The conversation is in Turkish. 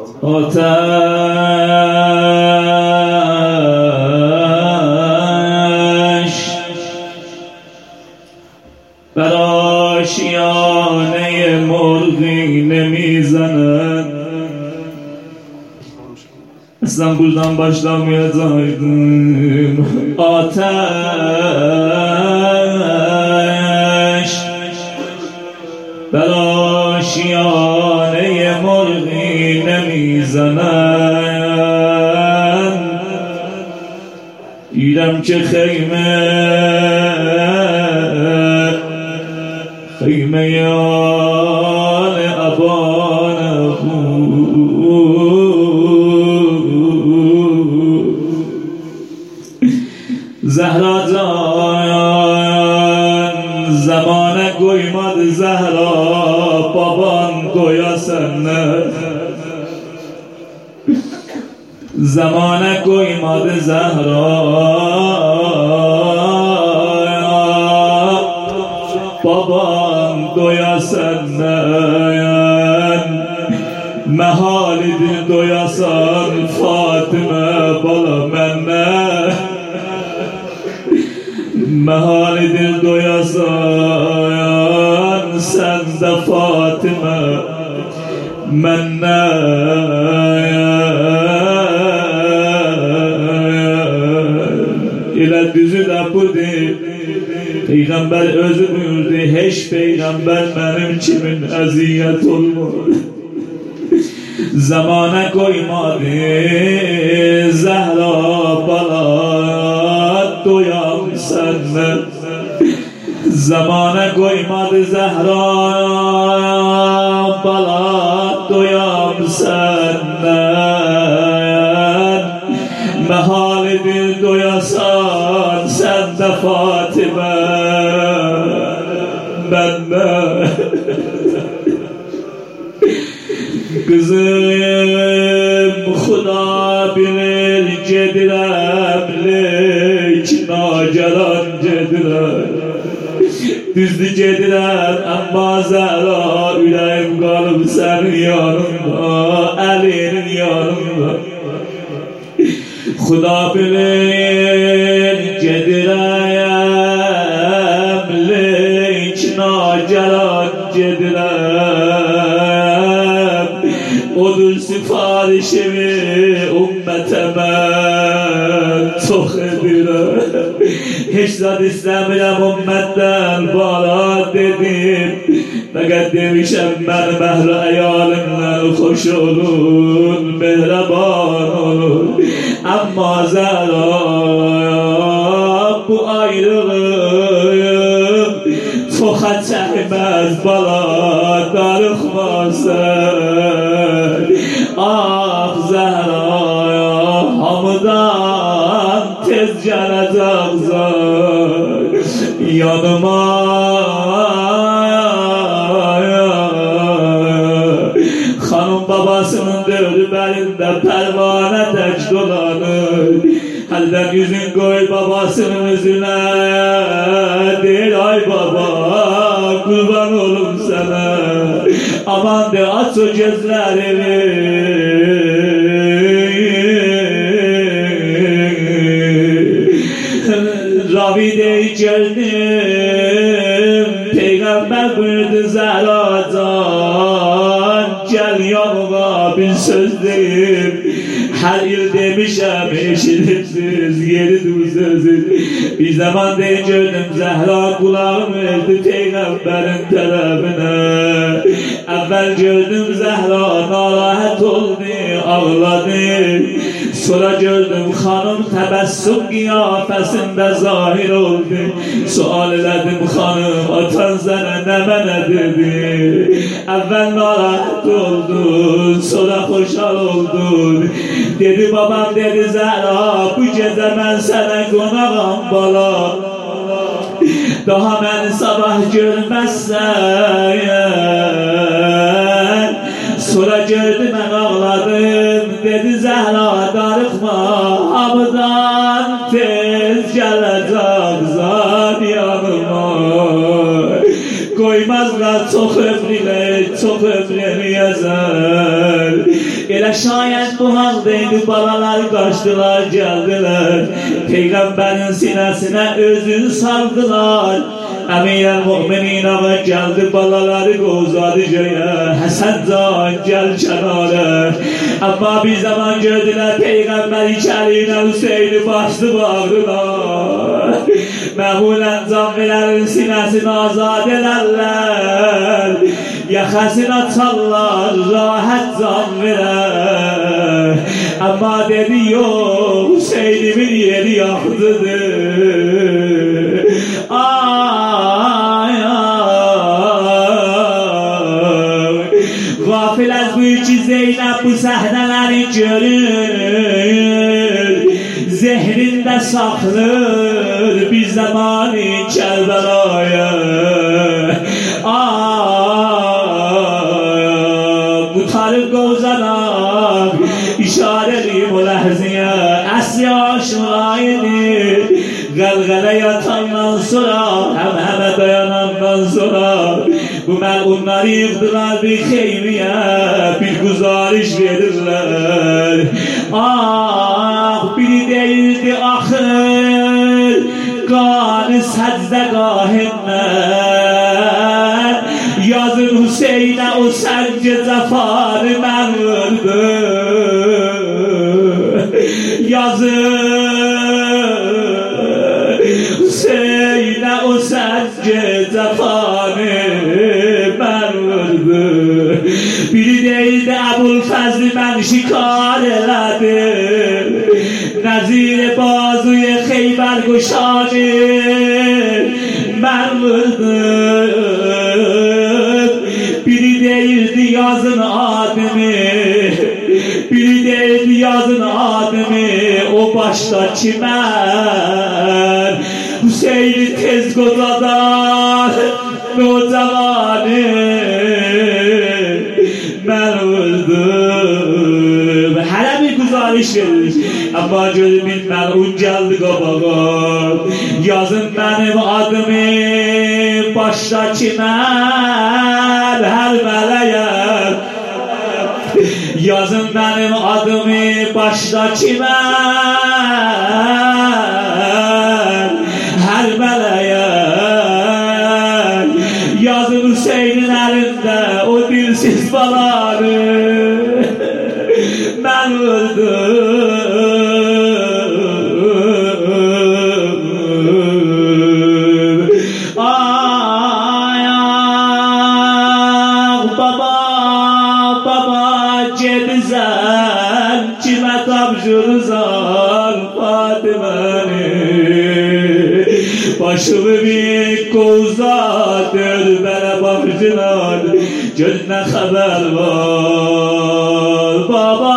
آتش بر آشیانه مرغی نمیزند. اصلا buradan başlamayacağım. Ateş بر آشیانه مرغی نمیزند. دیدم که خیمه آل ابان Zehra can zamana koymadı Zehra, baban koyasan ne? Zamana koymadı Zehra, baban koyasan ne? Mehalidir doyasan Fatime bala menne. Mehalidir doyasan sen de Fatime menne. İle düzü de budur. Peygamber özü buyurdu, hiç peygamber benim kimin eziyet olmadı. Zamana koymadı Zehra bala doyam senle. Zamana koymadı Zehra bala doyam senle. Mehalidir doyasan sen de Fatime bende. Kızım Xuda bilir cedirem leyk nacaran cedirem. Düzdü cedirem amma Zehra ürəyim qalıb sənin yanında, əlinin yanında. Xuda bilir cedirem leyk nacaran cedirem. Odur sifarişimi ümmete ben çok edirem. Hiç zat istemirem ümmetten bana dedim. Fakat demişem ben mehre eyalimle hoş olun, mehreban olun. Ama Zehra bu ayrılığım toxa çəkməz bala darıxmasın. Ah Zehra'ya hamıdan tez gələcəksən yanıma. Xanım babasının dördü belində pərvanə tək dolanır. Həldən yüzün qoy babasının üzünə, deyir ay baba kurban olum sana. Aman de aç o gözlerimi. Ravideyi geldim, Peygamber buyurdu Zehracan, gel yanıma bir söz deyim. Her yıl demişem eşitipsiz, yeridir sözü. Bir zaman deyince gördüm Zehra kulağım verdi Peygamberin tarafına. Evvel gördüm Zehra narahat oldu, ağladı. Sonra gördüm hanım tebessüm kıyafesinde zahir oldu. Sual ededim hanım atan sana ne bana dedi. Evvel narahat oldun, sonra hoşal oldun. Dedi babam dedi Zehra bu gece ben sana konağım bala. Daha beni sabah görmezsen. Sonra gördüm ben ağladım. Dedi Zehra darıkma hamıdan tez gelecek zat yanıma. Koymazlar çok ömrüne çok ömrünü yazar. Elə şayət bu haldaydı, balalar qaçdılar, gəldiler. Peygamberin sinəsinə özünü saldılar. Əmir-el-Mu'minin ağa gəldi, balaları qovzadı göyə. Həsən can, gəl kənara. Amma bir zaman gördülər, Peygamber içərinə Hüseyni bastı bağrına. Məmulən canvilərin sinəsini azad edərlər. Yaxasını açarlar, rahat can verər. Amma dedi yox, Hüseynimin yeri yaxdıdır. Ay, Gafil az bu iki Zeynep bu səhnələri görür. Zehrində saxlır bir zamanı Kərbəlaya. Mutarıb qovzanak işareliyim o ləhziyə. Əsli aşuraydı qəlqələ yatandan sonra, həmə dayanandan sonra bu məlunları yıqdılar bir xeyriyə, bir guzariş verirlər. Biri deyildi axır qanı səcdəgahından. Yazın Hüseynə o səncə zəfarı mən vurdu. Yazın Hüseynə o səncə zəfarı mən vurdu. Biri deyildi Əbulfəzli mən şikar elədim. Nəzir bazuy Xeybər quşanı mən vurdum. Biri deyildi yazın adımı, biri deyildi yazın adımı. O başdakı mən Hüseyni tez qozadan nocavanı mən vurdum. Hələ bir guzariş verir. Amma gözü bir məlun gəldi qabağa. Yazın mənim adımı, başdakı mən hər mələyəm. Yazın mənim adımı, başdakı mən hər mələyəm. Yazın Hüseynin əlində o dilsiz baları mən vurdum. Kimə tapşırırsan Fatiməni? Başımı bir qoza dör mənə baxcılar, gör nə xəbər var baba.